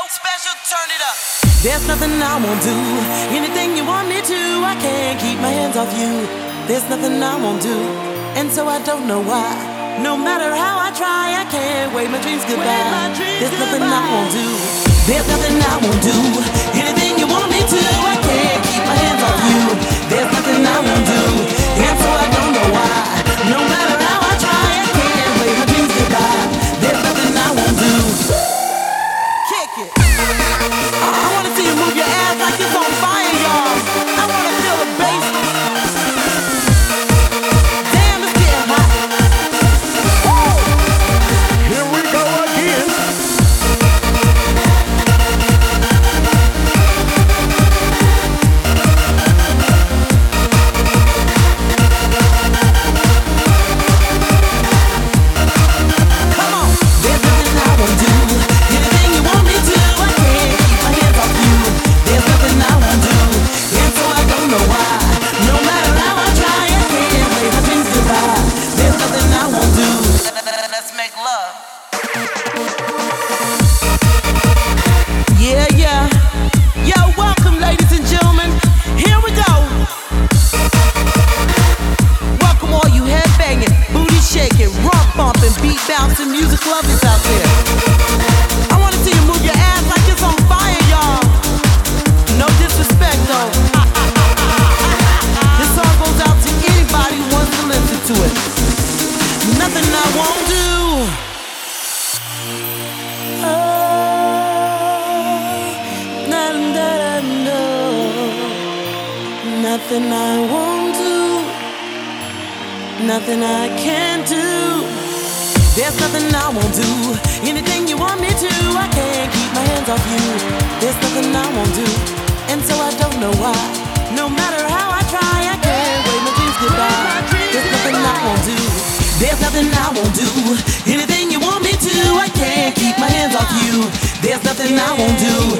Special, turn it up. There's nothing I won't do. Anything you want me to, I can't keep my hands off you. There's nothing I won't do, and so I don't know why. No matter how I try, I can't wave my dreams goodbye. There's nothing I won't do. There's nothing I won't do. Anything you want me to, I can't keep my hands off you. There's nothing I won't do, and so I don't know why. No matter how I try, I can't wave my dreams goodbye. There's nothing I won't do. Kick it. I wanna see you move your ass like it's on fire, y'all. I wanna feel the bass. Damn, it's getting hot. Woo! Here we go again. Come on. There's nothing I won't do. Anything you want me to, I can't keep my hands off you. There's nothing I won't do, and so I don't know why. No matter how I try, I can't wave my dreams goodbye. There's nothing I won't do. Let's make love. Yeah, yeah. Yo, welcome, ladies and gentlemen. Here we go. Welcome all you headbanging, booty shaking, rump bumping, beat bouncing, music lovers out there. I wanna see you move your ass like it's on fire, y'all. No disrespect, though. This song goes out to anybody who wants to listen to it. Nothing I won't do. Nothing I won't do, nothing I can't do. There's nothing I won't do. Anything you want me to, I can't keep my hands off you. There's nothing I won't do, and so I don't know why. No matter how I try, I can't wave my dreams goodbye. There's nothing I won't do. There's nothing I won't do. Anything you want me to, I can't keep my hands off you. There's nothing I won't do,